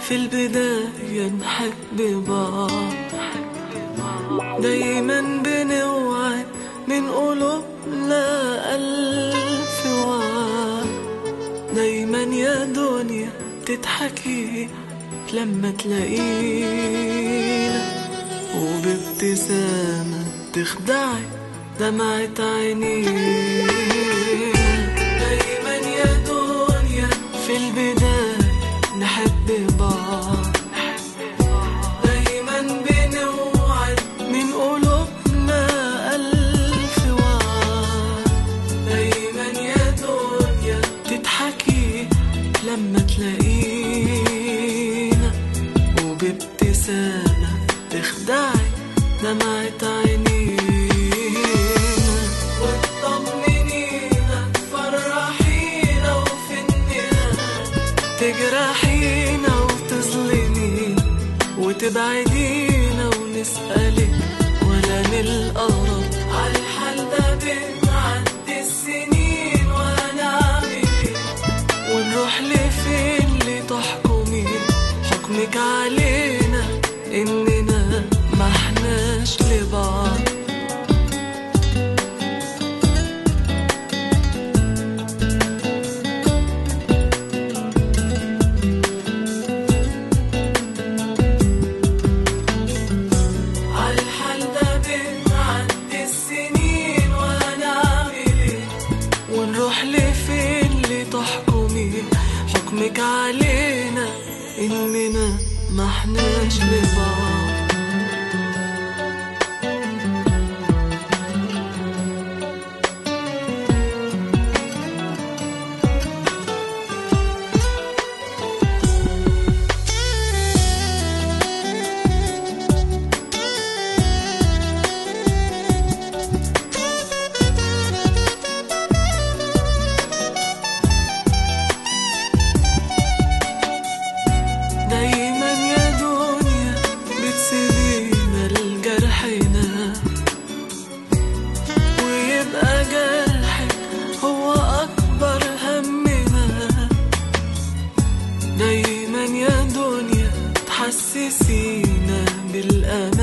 في البداية نحب بعض، دايما بنوعد من قلوبنا ألف وعد. دايما يا دنيا تضحكي لما تلاقينا، وبابتسامة تخدعي دمعة عينينا. دايما يا دنيا في البداية نحب بعض، دايما بنوعد من قلوبنا ألف وعد. دايما يا دنيا تضحكي لما تلاقينا، وبابتسامة تخدعي دمعة عينينا. وتطمنينا تفرحينا، وفي النهاية تجرحينا وتظلمينا وتبعدينا، ونسألك ولا نلقى رد. عالحال ده بنعدي السنين وهنعمل ايه؟ ونروح لفين لتحكمي حكمك علينا إننا ما احناش لبعض. عالحال ده بنعدي السنين وهنعمل ايه؟ ونروح لفين لتحكمي حكمك علينا إننا ما احناش لبعض. دايما يا دنيا بتسيبينا لجرحنا، ويبقى جرحك هو أكبر همنا. دايما يا دنيا تحسسينا بالأمان،